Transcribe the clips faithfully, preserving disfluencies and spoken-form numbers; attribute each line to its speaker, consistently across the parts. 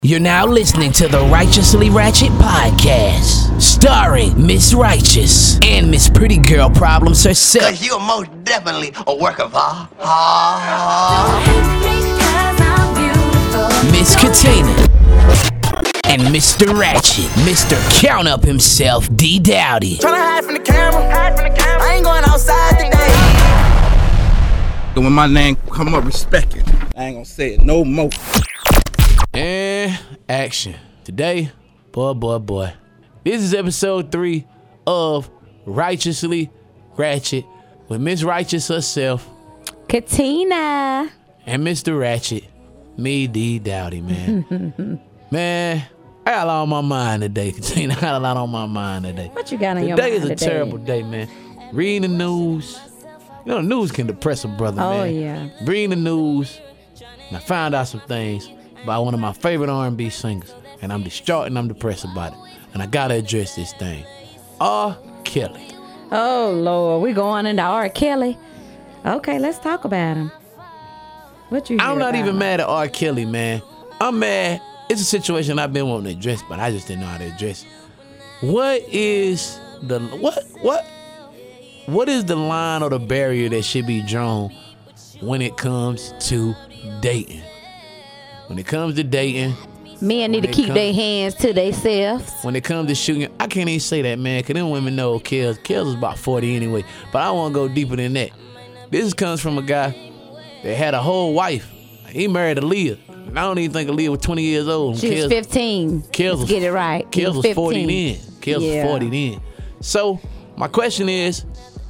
Speaker 1: You're now listening to the Righteously Ratchet podcast, starring Miss Righteous and Miss Pretty Girl Problems herself.
Speaker 2: Cause you're most definitely a work of art.
Speaker 1: Miss Katina and Mister Ratchet, Mister Count Up himself, D Dowdy.
Speaker 3: Tryna hide from the camera, hide from the camera. I ain't going outside today.
Speaker 4: When my name come up, respect it. I ain't gonna say it no more.
Speaker 1: And action. Today, boy, boy, boy. This is episode three of Righteously Ratchet with Miss Righteous herself,
Speaker 5: Katina,
Speaker 1: and Mister Ratchet, me, D Dowdy, man. Man, I got a lot on my mind today, Katina. I got a lot on my mind today.
Speaker 5: what you got on your
Speaker 1: Today
Speaker 5: mind
Speaker 1: is a
Speaker 5: today?
Speaker 1: terrible day, man. Reading the news. You know, the news can depress a brother,
Speaker 5: Oh,
Speaker 1: man.
Speaker 5: yeah.
Speaker 1: Reading the news, and I found out some things by one of my favorite R and B singers, and I'm distraught and I'm depressed about it. And I gotta address this thing. R. Kelly.
Speaker 5: Oh, Lord. We going into R. Kelly. Okay, let's talk about him. What you hear
Speaker 1: I'm not
Speaker 5: about
Speaker 1: even
Speaker 5: him?
Speaker 1: mad at R. Kelly, man. I'm mad. It's a situation I've been wanting to address, but I just didn't know how to address it. What is the what what what is the line or the barrier that should be drawn when it comes to dating? When it comes to dating,
Speaker 5: Men need to
Speaker 1: when it
Speaker 5: keep
Speaker 1: come-
Speaker 5: their hands to themselves.
Speaker 1: when it comes to shooting, I can't even say that, man, because them women know Kells. Kells is about forty anyway, but I want to go deeper than that. This comes from a guy that had a whole wife. He married Aaliyah. And I don't even think Aaliyah was twenty years old.
Speaker 5: She was
Speaker 1: Kells-
Speaker 5: fifteen.
Speaker 1: Kells
Speaker 5: Let's
Speaker 1: was,
Speaker 5: get it right. He
Speaker 1: Kells was forty
Speaker 5: fifteen.
Speaker 1: then. Kells
Speaker 5: Yeah.
Speaker 1: was forty then. So, my question is,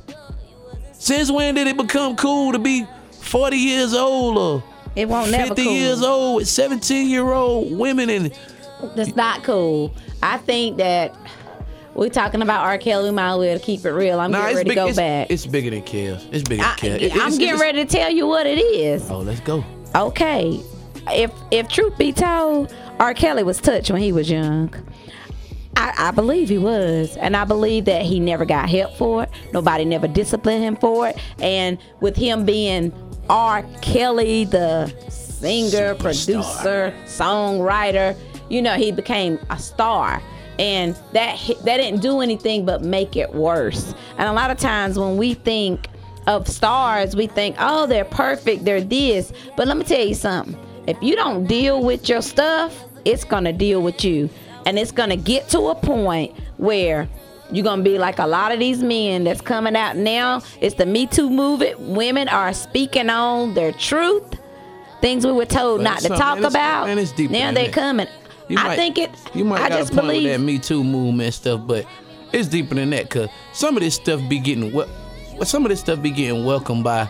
Speaker 1: since when did it become cool to be forty years old or
Speaker 5: It won't never
Speaker 1: fifty
Speaker 5: cool.
Speaker 1: years old with seventeen-year-old women? And
Speaker 5: That's not cool. I think that we're talking about R. Kelly. We might as well keep it real. I'm
Speaker 1: Nah,
Speaker 5: getting
Speaker 1: it's
Speaker 5: ready
Speaker 1: big,
Speaker 5: to go
Speaker 1: it's,
Speaker 5: back.
Speaker 1: it's bigger than Kells. It's bigger than
Speaker 5: I,
Speaker 1: Kells. It-
Speaker 5: I'm
Speaker 1: it's-
Speaker 5: getting
Speaker 1: it's-
Speaker 5: ready to tell you what it is.
Speaker 1: Oh, let's go.
Speaker 5: Okay, if if truth be told, R. Kelly was touched when he was young. I, I believe he was, and I believe that he never got help for it. Nobody never disciplined him for it. And with him being R. Kelly, the singer, producer, songwriter, you know, he became a star. And that that didn't do anything but make it worse. And a lot of times when we think of stars, we think, oh, they're perfect, they're this. But let me tell you something. If you don't deal with your stuff, it's going to deal with you. And it's going to get to a point where you're going to be like a lot of these men that's coming out now. It's the Me Too movement. Women are speaking on their truth. Things we were told
Speaker 1: But
Speaker 5: not to
Speaker 1: it's
Speaker 5: talk
Speaker 1: something- it's-
Speaker 5: about.
Speaker 1: man, it's deeper
Speaker 5: Now
Speaker 1: than
Speaker 5: they're
Speaker 1: that.
Speaker 5: coming.
Speaker 1: You
Speaker 5: I
Speaker 1: might-
Speaker 5: think it,
Speaker 1: You might
Speaker 5: I
Speaker 1: got
Speaker 5: just
Speaker 1: a point
Speaker 5: believe.
Speaker 1: with that Me Too movement and stuff, but it's deeper than that, because some of this stuff be getting well, some of this stuff be getting welcomed by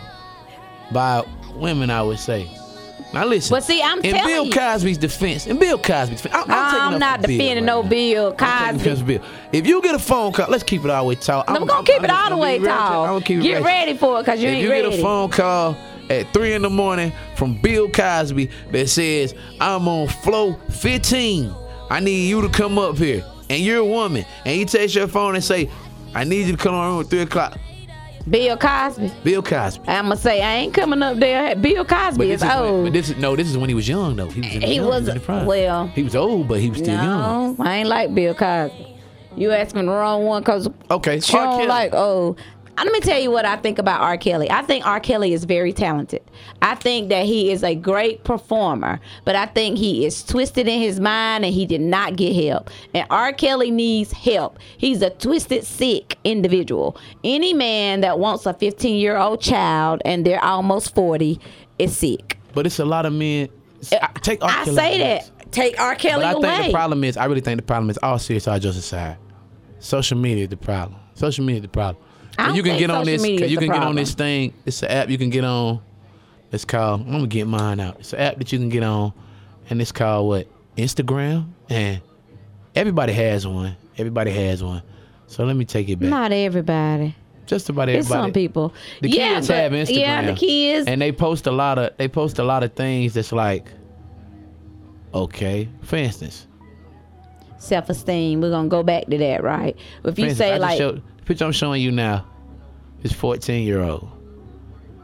Speaker 1: by women, I would say. Now listen.
Speaker 5: But see, I'm
Speaker 1: in
Speaker 5: telling
Speaker 1: Bill
Speaker 5: you.
Speaker 1: Cosby's defense, in Bill Cosby's defense, I'm, I'm, taking
Speaker 5: I'm
Speaker 1: up
Speaker 5: not
Speaker 1: for Bill
Speaker 5: defending
Speaker 1: right
Speaker 5: no
Speaker 1: now.
Speaker 5: Bill
Speaker 1: I'm taking
Speaker 5: Cosby.
Speaker 1: up Bill. If you get a phone call, let's keep it all the way tall.
Speaker 5: I'm, gonna keep it all the way
Speaker 1: I'm
Speaker 5: tall.
Speaker 1: gonna keep it
Speaker 5: Get
Speaker 1: ratchet.
Speaker 5: ready for it, cause you
Speaker 1: if
Speaker 5: ain't
Speaker 1: you
Speaker 5: ready.
Speaker 1: get a phone call at three in the morning from Bill Cosby that says, I'm on floor fifteen, I need you to come up here, and you're a woman, and he takes your phone and say, I need you to come on at three o'clock.
Speaker 5: Bill Cosby.
Speaker 1: Bill Cosby.
Speaker 5: I'm gonna say I ain't coming up there. Bill Cosby
Speaker 1: this
Speaker 5: is
Speaker 1: is,
Speaker 5: old.
Speaker 1: but this is no, this is when he was young though. He was in the
Speaker 5: He
Speaker 1: young,
Speaker 5: was-
Speaker 1: in the prime.
Speaker 5: well,
Speaker 1: he was old, but he was still young.
Speaker 5: No, I ain't like Bill Cosby. You asking the wrong one, cause
Speaker 1: Okay,
Speaker 5: she
Speaker 1: R.
Speaker 5: don't
Speaker 1: Kelly.
Speaker 5: like. Oh, let me tell you what I think about R. Kelly. I think R. Kelly is very talented. I think that he is a great performer, but I think he is twisted in his mind and he did not get help. And R. Kelly needs help. He's a twisted, sick individual. Any man that wants a fifteen-year-old child and they're almost forty is sick.
Speaker 1: But it's a lot of men. I, take R.
Speaker 5: I
Speaker 1: Kelly
Speaker 5: say
Speaker 1: out of this.
Speaker 5: that. Take R. Kelly
Speaker 1: But I
Speaker 5: away.
Speaker 1: think the problem is, I really think the problem is all serious, all just aside. Social media is the problem. Social media is the problem.
Speaker 5: I don't
Speaker 1: you can
Speaker 5: think
Speaker 1: get on
Speaker 5: social
Speaker 1: this.
Speaker 5: media is
Speaker 1: You
Speaker 5: the
Speaker 1: can get on
Speaker 5: problem.
Speaker 1: this thing. It's an app you can get on. It's called. I'm gonna get mine out. It's an app that you can get on, and it's called what? Instagram. And everybody has one. Everybody has one. So let me take it back.
Speaker 5: Not everybody.
Speaker 1: Just about
Speaker 5: It's
Speaker 1: everybody.
Speaker 5: some people.
Speaker 1: The
Speaker 5: yeah,
Speaker 1: kids
Speaker 5: but-
Speaker 1: have Instagram.
Speaker 5: Yeah, the kids.
Speaker 1: And they post a lot of. They post a lot of things that's like. Okay, for instance.
Speaker 5: Self-esteem. We're gonna go back to that, right? If
Speaker 1: For
Speaker 5: you
Speaker 1: instance,
Speaker 5: say
Speaker 1: I just
Speaker 5: like,
Speaker 1: showed, the picture I'm showing you now is fourteen year old.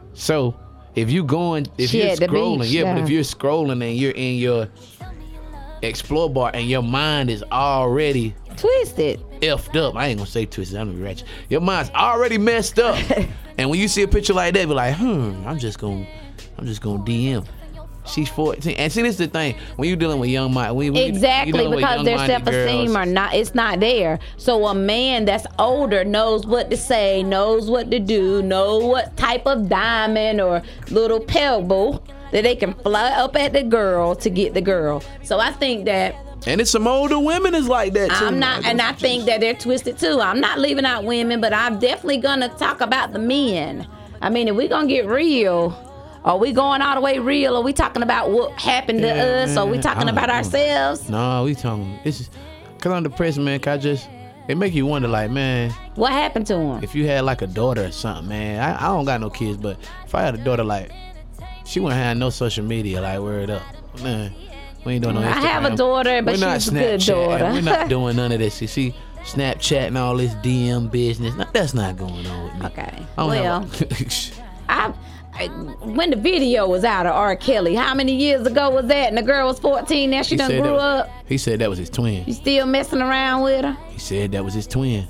Speaker 1: So if you going, if
Speaker 5: She
Speaker 1: you're
Speaker 5: at the
Speaker 1: scrolling,
Speaker 5: beach,
Speaker 1: yeah, but
Speaker 5: yeah.
Speaker 1: if you're scrolling and you're in your explore bar and your mind is already
Speaker 5: Twisted.
Speaker 1: effed up. I ain't gonna say twisted. I'm gonna be ratchet. Your mind's already messed up. And when you see a picture like that, be like, hmm, I'm just gonna, I'm just gonna D M. She's fourteen. And see, this is the thing. When you're dealing with young mind, when, when
Speaker 5: exactly,
Speaker 1: you,
Speaker 5: because their self-esteem are not, it's not there. So a man that's older knows what to say, knows what to do, knows what type of diamond or little pebble that they can fly up at the girl to get the girl. So I think that.
Speaker 1: And it's some older women is like that too.
Speaker 5: I'm not, and I think that they're twisted too. I'm not leaving out women, but I'm definitely gonna talk about the men. I mean, if we're gonna get real, are we going all the way real? Are we talking about what happened to
Speaker 1: Yeah,
Speaker 5: us? Or are we talking
Speaker 1: I-
Speaker 5: about
Speaker 1: I-
Speaker 5: ourselves?
Speaker 1: No, we talking. This is cause I'm depressed, man. Cause I just it make you wonder, like, man,
Speaker 5: What happened to him?
Speaker 1: if you had like a daughter or something, man. I, I don't got no kids, but if I had a daughter, like, she wouldn't have no social media, like, word up, man. We ain't doing no Instagram.
Speaker 5: I have a daughter, but
Speaker 1: We're not
Speaker 5: she's a good
Speaker 1: Snapchatting.
Speaker 5: daughter.
Speaker 1: We're not doing none of this. You see, Snapchat and all this D M business. No, that's not going on with me.
Speaker 5: Okay.
Speaker 1: I don't
Speaker 5: Well,
Speaker 1: have a-
Speaker 5: I, I when the video was out of R. Kelly, how many years ago was that? And the girl was fourteen. Now she
Speaker 1: He
Speaker 5: done
Speaker 1: said
Speaker 5: grew
Speaker 1: that was-
Speaker 5: up.
Speaker 1: He said that was his twin.
Speaker 5: You still messing around with her?
Speaker 1: He said that was his twin.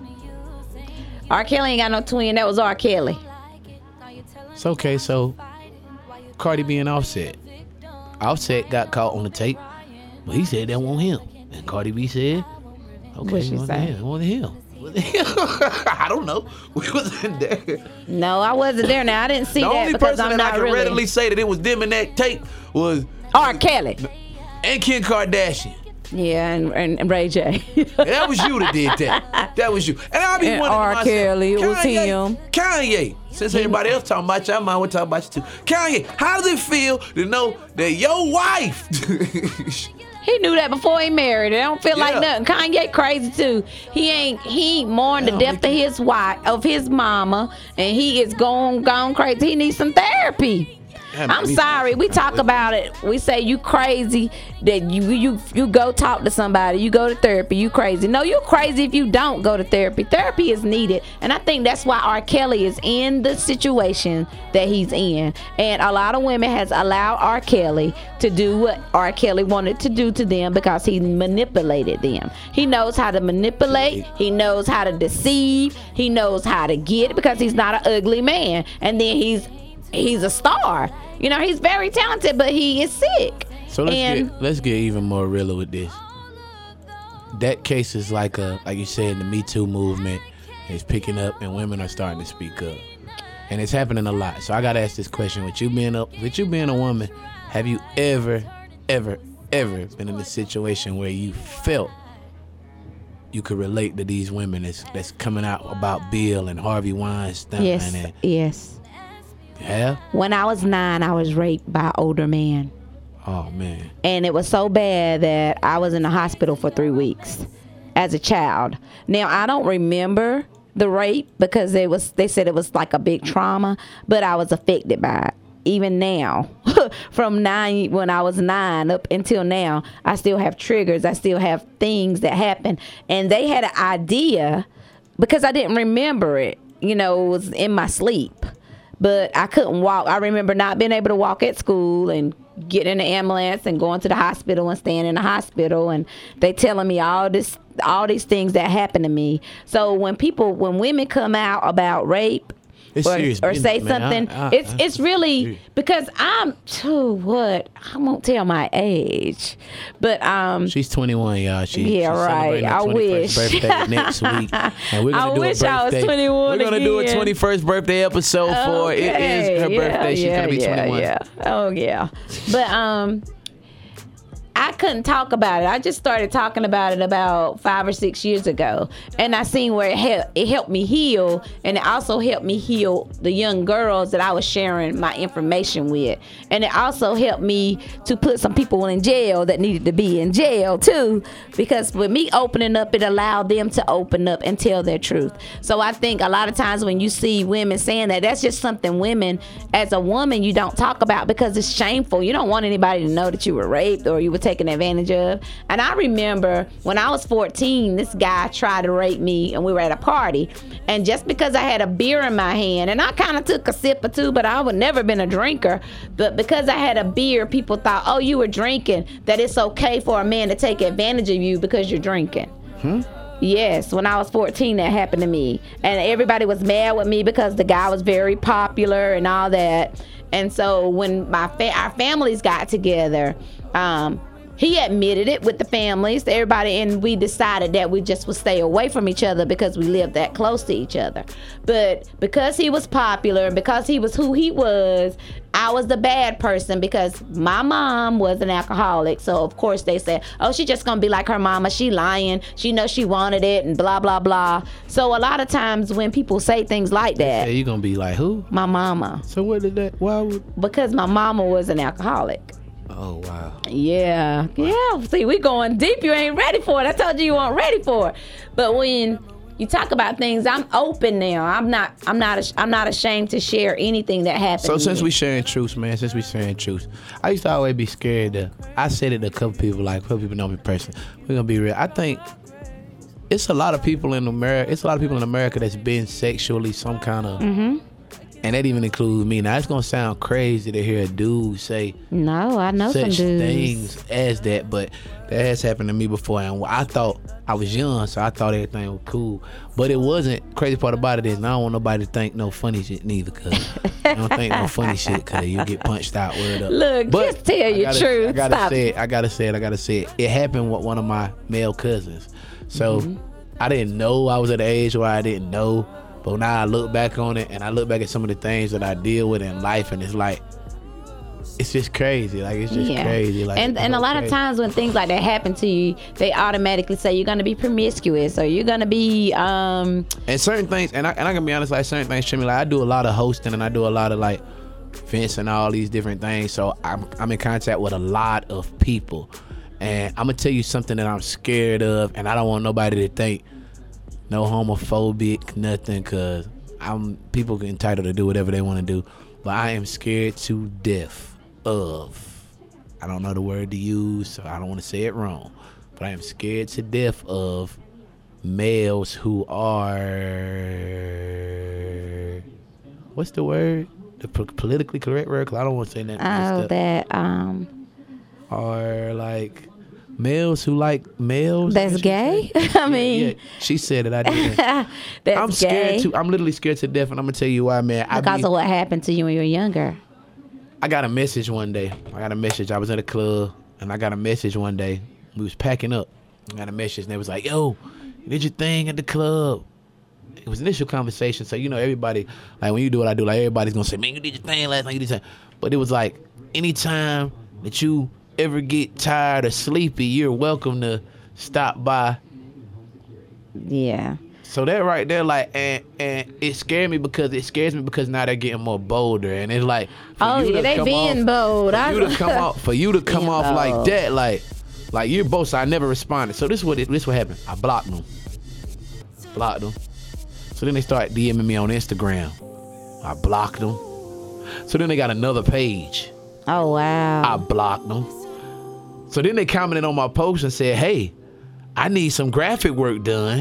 Speaker 5: R. Kelly ain't got no twin. That was R. Kelly.
Speaker 1: It's okay. So Cardi B and Offset. Offset got caught on the tape, but he said that wasn't him. And Cardi B said, okay,
Speaker 5: What'd she
Speaker 1: it wasn't
Speaker 5: say?
Speaker 1: him. It wasn't him. It wasn't him. I don't know. We wasn't there.
Speaker 5: No, I wasn't there. Now I didn't see
Speaker 1: The
Speaker 5: that
Speaker 1: only
Speaker 5: because
Speaker 1: person
Speaker 5: I'm
Speaker 1: that
Speaker 5: not
Speaker 1: I can
Speaker 5: really
Speaker 1: readily say that it was them in that tape was
Speaker 5: R. Kelly.
Speaker 1: and Kim Kardashian.
Speaker 5: Yeah, and, and, and Ray J.
Speaker 1: That was you that did that. That was you. And I be
Speaker 5: And
Speaker 1: wondering to
Speaker 5: R.
Speaker 1: myself,
Speaker 5: Kelly, it was
Speaker 1: Kanye,
Speaker 5: him.
Speaker 1: Kanye. Since everybody else talking about you, I might want to talk about you too. Kanye, how does it feel to know that your wife?
Speaker 5: He knew that before he married her. I don't feel
Speaker 1: Yeah.
Speaker 5: like nothing. Kanye crazy too. He ain't he ain't mourned the
Speaker 1: Yeah,
Speaker 5: death
Speaker 1: we
Speaker 5: of his wife, of his mama, and he is gone gone crazy. He needs some therapy.
Speaker 1: Yeah,
Speaker 5: I'm
Speaker 1: me-
Speaker 5: sorry. We talk about it. We say you crazy that you you you go talk to somebody. You go to therapy. You crazy. No, you're crazy if you don't go to therapy. Therapy is needed, and I think that's why R. Kelly is in the situation that he's in. And a lot of women has allowed R. Kelly to do what R. Kelly wanted to do to them because he manipulated them. He knows how to manipulate. He knows how to deceive. He knows how to get because he's not an ugly man. And then he's he's a star. You know, he's very talented, but he is sick.
Speaker 1: So let's
Speaker 5: and
Speaker 1: get let's get even more realer with this. That case is like a like you said, the Me Too movement is picking up and women are starting to speak up. And it's happening a lot. So I gotta ask this question. With you being a with you being a woman, have you ever, ever, ever been in a situation where you felt you could relate to these women that's that's coming out about Bill and Harvey Weinstein?
Speaker 5: yes,
Speaker 1: And,
Speaker 5: yes.
Speaker 1: yeah?
Speaker 5: When I was nine, I was raped by an older man.
Speaker 1: Oh man.
Speaker 5: And it was so bad that I was in the hospital for three weeks as a child. Now, I don't remember the rape because it was they said it was like a big trauma, but I was affected by it. Even now, from nine, when I was nine up until now, I still have triggers. I still have things that happen. And they had an idea because I didn't remember it. You know, it was in my sleep. But I couldn't walk. I remember not being able to walk at school and getting in the ambulance and going to the hospital and staying in the hospital, and they telling me all this, all these things that happened to me. So when people, when women come out about rape,
Speaker 1: It's
Speaker 5: or,
Speaker 1: serious
Speaker 5: or say
Speaker 1: business, man.
Speaker 5: something,
Speaker 1: I- I-
Speaker 5: it's
Speaker 1: I-
Speaker 5: it's really
Speaker 1: serious.
Speaker 5: because I'm too what I won't tell my age, but um.
Speaker 1: She's twenty-one, y'all. She,
Speaker 5: Yeah,
Speaker 1: she's
Speaker 5: right.
Speaker 1: celebrating her
Speaker 5: I
Speaker 1: twenty-first
Speaker 5: wish.
Speaker 1: birthday next week. And we're gonna
Speaker 5: I
Speaker 1: do
Speaker 5: wish
Speaker 1: a
Speaker 5: I was
Speaker 1: birthday.
Speaker 5: twenty-one
Speaker 1: We're gonna do a
Speaker 5: again.
Speaker 1: twenty-first birthday episode for it. It is her
Speaker 5: Okay,
Speaker 1: birthday. She's
Speaker 5: yeah,
Speaker 1: gonna be
Speaker 5: yeah,
Speaker 1: twenty-one.
Speaker 5: Yeah. Oh yeah. But um I couldn't talk about it. I just started talking about it about five or six years ago, and I seen where it helped. It helped me heal, and it also helped me heal the young girls that I was sharing my information with, and it also helped me to put some people in jail that needed to be in jail too, because with me opening up, it allowed them to open up and tell their truth. So I think a lot of times when you see women saying that, that's just something women, as a woman, you don't talk about because it's shameful. You don't want anybody to know that you were raped or you were taken advantage of. And I remember when I was fourteen, this guy tried to rape me, and we were at a party. And just because I had a beer in my hand, and I kind of took a sip or two, but I would never been a drinker. But because I had a beer, people thought, oh, you were drinking, that it's okay for a man to take advantage of you because you're drinking.
Speaker 1: Hmm?
Speaker 5: Yes, when I was fourteen, that happened to me. And everybody was mad with me because the guy was very popular and all that. And so when my fa- our families got together, um, he admitted it with the families, everybody, and we decided that we just would stay away from each other because we lived that close to each other. But because he was popular and because he was who he was, I was the bad person because my mom was an alcoholic. So, of course, they said, oh, she's just going to be like her mama. She lying. She knows she wanted it and blah, blah, blah. So a lot of times when people say things like that.
Speaker 1: Yeah, you going to be like, who?
Speaker 5: My mama.
Speaker 1: So what did that, why would?
Speaker 5: Because my mama was an alcoholic.
Speaker 1: Oh, wow.
Speaker 5: Yeah. Yeah. See, we going deep. You ain't ready for it. I told you you weren't ready for it. But when you talk about things, I'm open now. I'm not I'm not I'm not ashamed to share anything that happened.
Speaker 1: So
Speaker 5: to
Speaker 1: since
Speaker 5: me.
Speaker 1: we sharing truths, man, since we sharing truths, I used to always be scared to, I said it to a couple people, like, a couple people know me personally. We're going to be real. I think it's a lot of people in America, it's a lot of people in America that's been sexually some kind of,
Speaker 5: Mm-hmm.
Speaker 1: and that even includes me. Now, it's going to sound crazy to hear a dude say
Speaker 5: No, I know some
Speaker 1: such
Speaker 5: dudes.
Speaker 1: things as that, but that has happened to me before, and I thought I was young, so I thought everything was cool, but it wasn't. Crazy part about it is, I don't want nobody to think no funny shit neither, cause I don't think no funny shit, cause you get punched out. Word up.
Speaker 5: Look,
Speaker 1: But
Speaker 5: just tell
Speaker 1: I
Speaker 5: your
Speaker 1: gotta,
Speaker 5: truth.
Speaker 1: I gotta
Speaker 5: Stop.
Speaker 1: say it. I gotta say it. I gotta say it. It happened with one of my male cousins, so
Speaker 5: Mm-hmm.
Speaker 1: I didn't know I was at the age where I didn't know. But now I look back on it, and I look back at some of the things that I deal with in life, and it's like, it's just crazy. Like, it's just
Speaker 5: Yeah.
Speaker 1: crazy. Like,
Speaker 5: and and a lot of
Speaker 1: crazy.
Speaker 5: times when things like that happen to you, they automatically say you're gonna be promiscuous or you're gonna be um
Speaker 1: And certain things, and I and I can be honest, like certain things, Jimmy, like I do a lot of hosting and I do a lot of like events and all these different things. So I'm I'm in contact with a lot of people, and I'm gonna tell you something that I'm scared of, and I don't want nobody to think no homophobic, nothing, cause I'm people entitled to do whatever they want to do, but I am scared to death of. I don't know the word to use, so I don't want to say it wrong, but I am scared to death of males who are, what's the word? The po- politically correct word? 'Cause I don't want to say nothing. messed
Speaker 5: oh
Speaker 1: up.
Speaker 5: that um
Speaker 1: Are like males who like males.
Speaker 5: that's
Speaker 1: She
Speaker 5: gay.
Speaker 1: said.
Speaker 5: I mean
Speaker 1: Yeah, she said it. I didn't.
Speaker 5: that's
Speaker 1: I'm scared
Speaker 5: gay
Speaker 1: too. I'm literally scared to death, and I'm gonna tell you why, man. I
Speaker 5: because
Speaker 1: be,
Speaker 5: of what happened to you when you were younger.
Speaker 1: I got a message one day. I got a message. I was at a club, and I got a message one day. We was packing up. I got a message, and they was like, "Yo, you did your thing at the club." It was initial conversation, so you know everybody. Like when you do what I do, like everybody's gonna say, "Man, you did your thing last night. You did your thing." But it was like, anytime that you ever get tired or sleepy, you're welcome to stop by.
Speaker 5: Yeah.
Speaker 1: So that right there, like, and and it scared me because it scares me because now they're getting more bolder, and it's like, for
Speaker 5: Oh
Speaker 1: you
Speaker 5: yeah,
Speaker 1: to
Speaker 5: they
Speaker 1: come
Speaker 5: being
Speaker 1: off,
Speaker 5: bold.
Speaker 1: For
Speaker 5: I-
Speaker 1: you to come off, for you to come
Speaker 5: Being
Speaker 1: off like
Speaker 5: bold.
Speaker 1: that, like, like you're both. So I never responded. So this what it, this what happened. I blocked them, blocked them. So then they start DMing me on Instagram. I blocked them. So then they got another page.
Speaker 5: Oh wow.
Speaker 1: I blocked them. So then they commented on my post and said, "Hey, I need some graphic work done.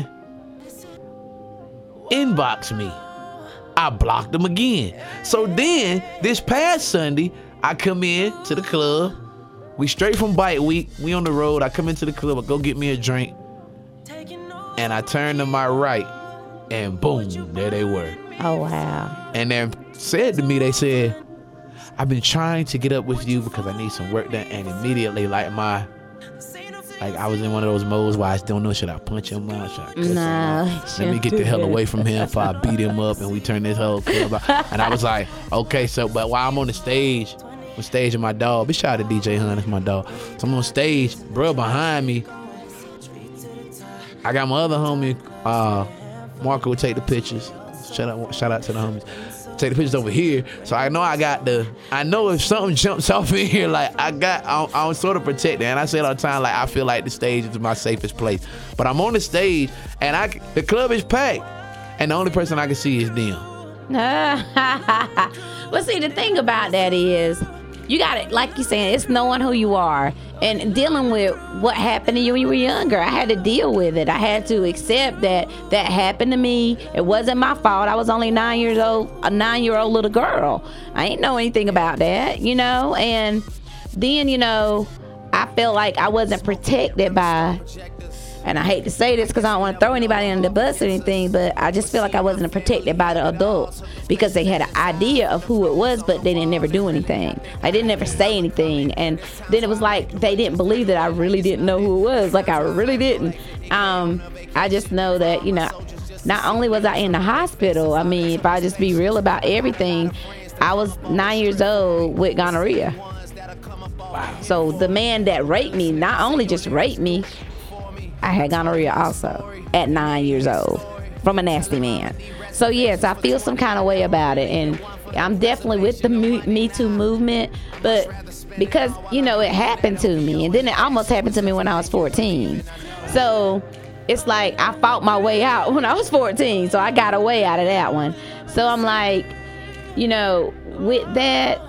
Speaker 1: Inbox me." I blocked them again. So then this past Sunday, I come in to the club. We straight from bike week. We on the road. I come into the club. I go get me a drink. And I turn to my right. And boom, there they were.
Speaker 5: Oh wow.
Speaker 1: And then said to me, they said, "I've been trying to get up with you because I need some work done." And immediately, like my, like I was in one of those modes where I don't know, should I punch him out? Should I cuss him
Speaker 5: No,
Speaker 1: out?
Speaker 5: you
Speaker 1: Let me
Speaker 5: shouldn't
Speaker 1: get
Speaker 5: do
Speaker 1: the hell
Speaker 5: that.
Speaker 1: away from him before I beat him up and we turn this whole club out. And I was like, okay, so, but while I'm on the stage, on stage with my dog, big shout out to D J Hunt, that's my dog. So I'm on stage, bro, behind me, I got my other homie, uh, Marco would take the pictures. Shout out, shout out to the homies. Take the pictures over here. So I know I got the, I know if something jumps off in here, like I got, I'm, I'm sort of protected. And I say it all the time, like I feel like the stage is my safest place. But I'm on the stage and I, the club is packed. And the only person I can see is them.
Speaker 5: Well, see, the thing about that is, you got it. Like you saying, it's knowing who you are and dealing with what happened to you when you were younger. I had to deal with it. I had to accept that that happened to me. It wasn't my fault. I was only nine years old, a nine-year-old little girl. I ain't know anything about that, you know. And then, you know, I felt like I wasn't protected by. And I hate to say this because I don't want to throw anybody under the bus or anything, but I just feel like I wasn't protected by the adults because they had an idea of who it was, but they didn't never do anything. I didn't ever say anything. And then it was like they didn't believe that I really didn't know who it was. Like I really didn't. Um, I just know that, you know, not only was I in the hospital, I mean, if I just be real about everything, I was nine years old with gonorrhea. So the man that raped me, not only just raped me, I had gonorrhea also at nine years old from a nasty man. So yes, I feel some kind of way about it, and I'm definitely with the Me Too movement, but because, you know, it happened to me, and then it almost happened to me when I was fourteen. So it's like I fought my way out when I was fourteen, so I got away out of that one. So I'm like, you know, with that,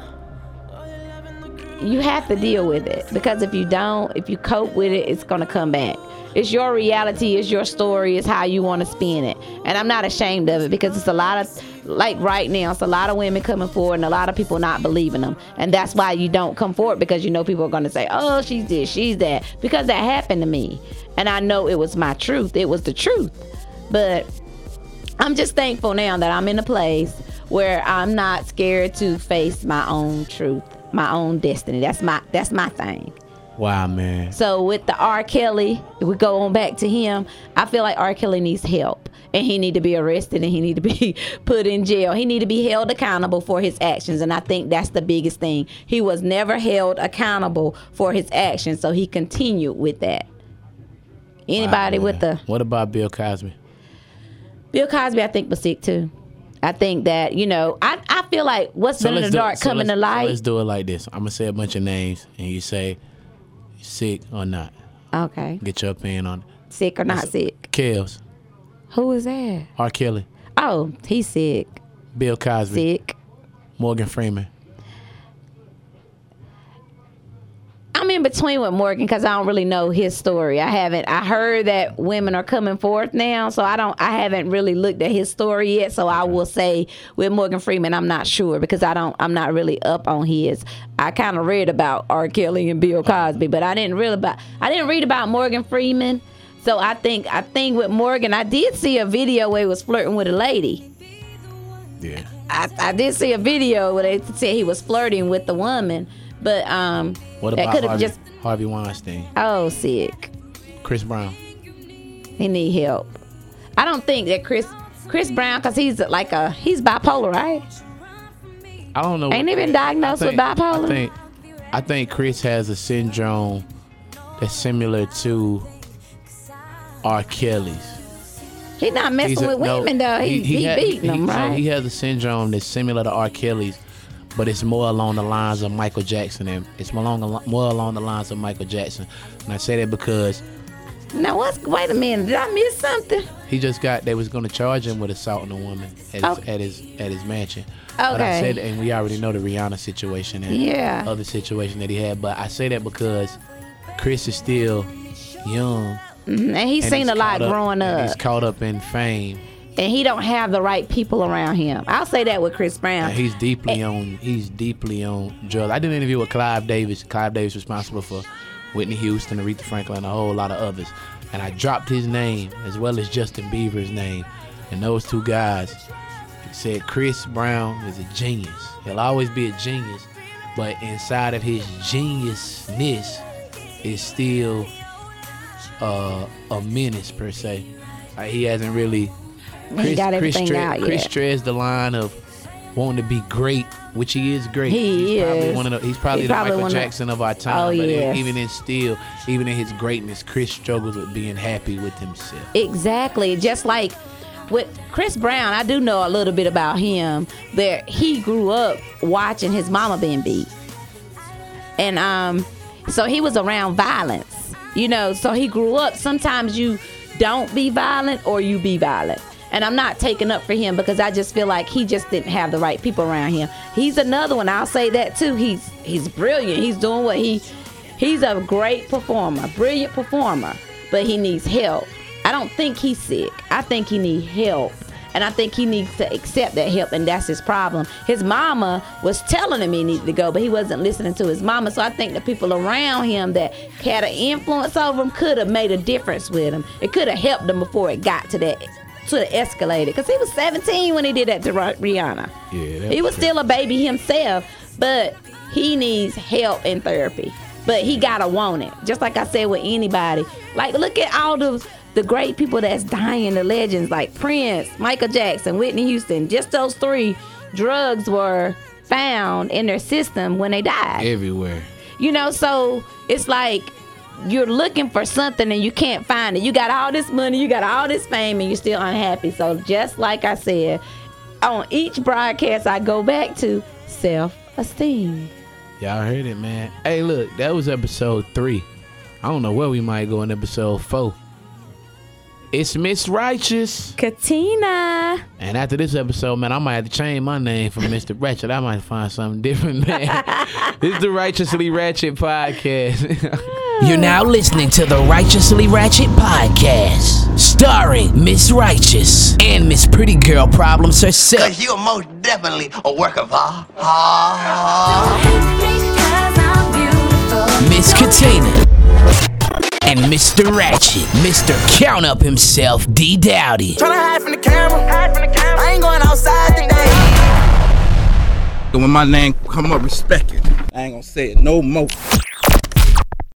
Speaker 5: you have to deal with it, because if you don't, if you cope with it, it's going to come back. It's your reality, it's your story, it's how you want to spin it. And I'm not ashamed of it, because it's a lot of, like right now, it's a lot of women coming forward and a lot of people not believing them. And that's why you don't come forward, because you know people are going to say, oh, she's this, she's that. Because that happened to me. And I know it was my truth. It was the truth. But I'm just thankful now that I'm in a place where I'm not scared to face my own truth, my own destiny. That's my that's my thing.
Speaker 1: Wow, man.
Speaker 5: So with the R. Kelly, if we go on back to him, I feel like R. Kelly needs help, and he need to be arrested, and he need to be put in jail. He need to be held accountable for his actions, and I think that's the biggest thing. He was never held accountable for his actions, so he continued with that. Anybody
Speaker 1: wow,
Speaker 5: with the...
Speaker 1: What about Bill Cosby?
Speaker 5: Bill Cosby, I think, was sick too. I think that, you know, I, I feel like what's
Speaker 1: So
Speaker 5: been in the
Speaker 1: let's do-
Speaker 5: dark
Speaker 1: so
Speaker 5: coming to
Speaker 1: let's- so
Speaker 5: light.
Speaker 1: let's do it like this. I'm going to say a bunch of names, and you say sick or not.
Speaker 5: Okay.
Speaker 1: Get your opinion on it.
Speaker 5: Sick or not sick?
Speaker 1: Kels,
Speaker 5: Who is that?
Speaker 1: R. Kelly,
Speaker 5: Oh, he's sick.
Speaker 1: Bill Cosby,
Speaker 5: Sick.
Speaker 1: Morgan Freeman.
Speaker 5: I'm in between with Morgan because I don't really know his story. I haven't. I heard that women are coming forth now, so I don't. I haven't really looked at his story yet. So I will say with Morgan Freeman, I'm not sure because I don't. I'm not really up on his. I kind of read about R. Kelly and Bill Cosby, but I didn't really about. I didn't read about Morgan Freeman. So I think. I think with Morgan, I did see a video where he was flirting with a lady.
Speaker 1: Yeah.
Speaker 5: I, I did see a video where they said he was flirting with the woman, but um.
Speaker 1: What
Speaker 5: that
Speaker 1: about
Speaker 5: could have
Speaker 1: Harvey,
Speaker 5: just.
Speaker 1: Harvey Weinstein?
Speaker 5: Oh, sick.
Speaker 1: Chris Brown.
Speaker 5: He need help. I don't think that Chris Chris Brown, because he's like a he's bipolar, right?
Speaker 1: I don't know.
Speaker 5: Ain't he been diagnosed
Speaker 1: I think,
Speaker 5: with bipolar?
Speaker 1: I think, I think Chris has a syndrome that's similar to R. Kelly's.
Speaker 5: He's not messing
Speaker 1: He's a-
Speaker 5: with
Speaker 1: no,
Speaker 5: women though. He, he,
Speaker 1: ha-
Speaker 5: beating them,
Speaker 1: no,
Speaker 5: right?
Speaker 1: he has a syndrome that's similar to R. Kelly's, but it's more along the lines of Michael Jackson, and it's more along, more along the lines of Michael Jackson. And I say that because
Speaker 5: now what's? Wait a minute, did I miss something?
Speaker 1: he just got, they was going to charge him with assaulting a woman at, his,
Speaker 5: Okay.
Speaker 1: at his at his mansion. But I
Speaker 5: Okay.
Speaker 1: said, and we already know the Rihanna situation and
Speaker 5: Yeah.
Speaker 1: other situation that he had. But I say that because Chris is still young.
Speaker 5: Mhm, And he's
Speaker 1: and
Speaker 5: seen a lot
Speaker 1: caught
Speaker 5: growing
Speaker 1: and
Speaker 5: up,
Speaker 1: He's caught up in fame.
Speaker 5: and he don't have the right people around him. I'll say that with Chris Brown.
Speaker 1: And he's deeply on. He's deeply on drugs. I did an interview with Clive Davis. Clive Davis responsible for Whitney Houston, Aretha Franklin, and a whole lot of others. And I dropped his name as well as Justin Bieber's name. And those two guys said Chris Brown is a genius. He'll always be a genius, but inside of his geniusness is still uh, a menace per se. Like he hasn't really.
Speaker 5: He got everything
Speaker 1: tre-
Speaker 5: out
Speaker 1: Chris
Speaker 5: yet.
Speaker 1: treads the line of wanting to be great, which he is great.
Speaker 5: He
Speaker 1: he's Probably
Speaker 5: is.
Speaker 1: one of the, he's probably
Speaker 5: He's
Speaker 1: the
Speaker 5: probably
Speaker 1: Michael
Speaker 5: one of-
Speaker 1: Jackson of our time.
Speaker 5: Oh,
Speaker 1: but
Speaker 5: yes.
Speaker 1: even in still, even in his greatness, Chris struggles with being happy with himself.
Speaker 5: Exactly. Just like with Chris Brown, I do know a little bit about him. That he grew up watching his mama being beat, and um, so he was around violence. You know, so he grew up. Sometimes you don't be violent or you be violent. And I'm not taking up for him because I just feel like he just didn't have the right people around him. He's another one. I'll say that too. He's he's brilliant. He's doing what he he's a great performer, brilliant performer, but he needs help. I don't think he's sick. I think he needs help. And I think he needs to accept that help, and that's his problem. His mama was telling him he needed to go, but he wasn't listening to his mama. So I think the people around him that had an influence over him could have made a difference with him. It could have helped him before it got to that, to the escalated. Because he was seventeen when he did that to Rihanna.
Speaker 1: Yeah,
Speaker 5: he was true. Still a baby himself, but he needs help and therapy. But he gotta want it. Just like I said with anybody. Like, look at all the the great people that's dying, the legends like Prince, Michael Jackson, Whitney Houston. Just those three, drugs were found in their system when they died.
Speaker 1: Everywhere.
Speaker 5: You know, so it's like you're looking for something and you can't find it. You got all this money, you got all this fame, and you're still unhappy. So just like I said, on each broadcast I go back to, self-esteem.
Speaker 1: Y'all heard it, man. Hey, look, that was episode three. I don't know where we might go in episode four. It's Miss Righteous.
Speaker 5: Katina.
Speaker 1: And after this episode, man, I might have to change my name from Mister Ratchet. I might find something different, man. This is the Righteously Ratchet podcast.
Speaker 6: You're now listening to the Righteously Ratchet podcast, starring Miss Righteous and Miss Pretty Girl Problems herself.
Speaker 2: Cause you're most definitely a work of art. Ah.
Speaker 6: Miss Katina. And Mister Ratchet, Mister Count Up himself, D Dowdy.
Speaker 3: Tryna hide from the camera. Hide from the camera. I ain't going outside today.
Speaker 4: When my name come up, respect it. I ain't gonna say it no more.